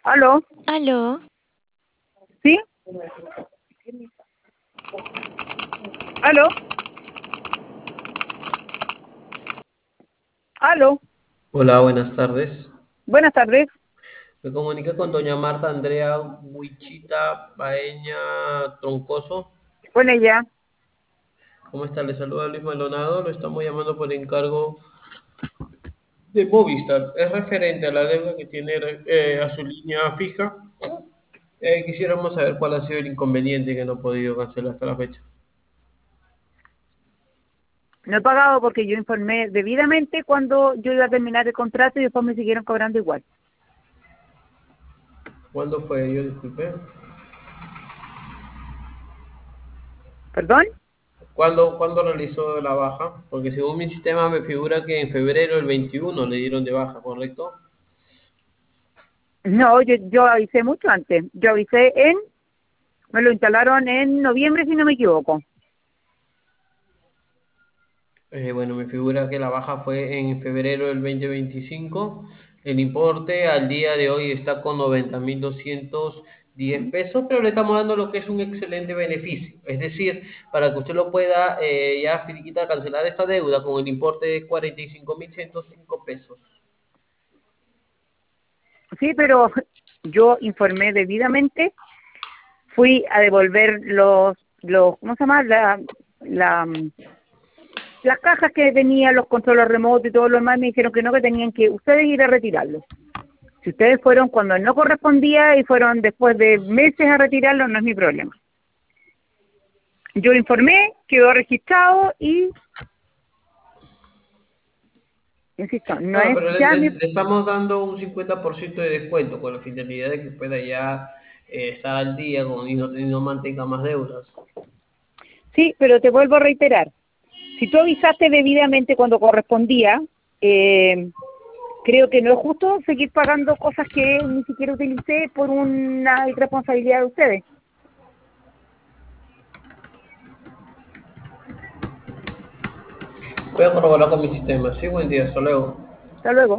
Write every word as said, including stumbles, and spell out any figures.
¿Aló? Aló, ¿Sí? ¿Aló? ¿Aló? Hola, buenas tardes. Buenas tardes. Me comuniqué con doña Marta Andrea Huichita Baeña Troncoso. Con ella. ¿Cómo está? Le saluda Luis Maldonado. Lo estamos llamando por encargo de Movistar. Es referente a la deuda que tiene eh, a su línea fija. Eh, quisiéramos saber cuál ha sido el inconveniente que no ha podido cancelar hasta la fecha. No he pagado porque yo informé debidamente cuando yo iba a terminar el contrato y después me siguieron cobrando igual. ¿Cuándo fue ello? Disculpe. ¿Perdón? ¿Cuándo, cuándo realizó la baja? Porque según mi sistema me figura que en febrero del veintiuno le dieron de baja, ¿correcto? No, yo, yo avisé mucho antes. Yo avisé en, me lo instalaron en noviembre si no me equivoco. Eh, bueno, me figura que la baja fue en febrero del dos mil veinticinco. El importe al día de hoy está con noventa mil doscientos diez pesos, pero le estamos dando lo que es un excelente beneficio. Es decir, para que usted lo pueda eh, ya finiquitar, cancelar esta deuda con el importe de cuarenta y cinco mil ciento cinco pesos. Sí, pero yo informé debidamente. Fui a devolver los, los ¿cómo se llama? La, la, las cajas que tenía, los controles remotos y todo lo demás. Me dijeron que no, que tenían que ustedes ir a retirarlos. Si ustedes fueron cuando no correspondía y fueron después de meses a retirarlo, no es mi problema. Yo informé, quedó registrado y, insisto, no Bueno, es pero le, ya mi... le- le estamos dando un cincuenta por ciento de descuento con la finalidad de que pueda ya eh, estar al día con, y, no, y no mantenga más deudas. Sí, pero te vuelvo a reiterar. Si tú avisaste debidamente cuando correspondía, eh, creo que no es justo seguir pagando cosas que ni siquiera utilicé por una irresponsabilidad de ustedes. Voy a corroborar con mi sistema. Sí, buen día, hasta luego. Hasta luego.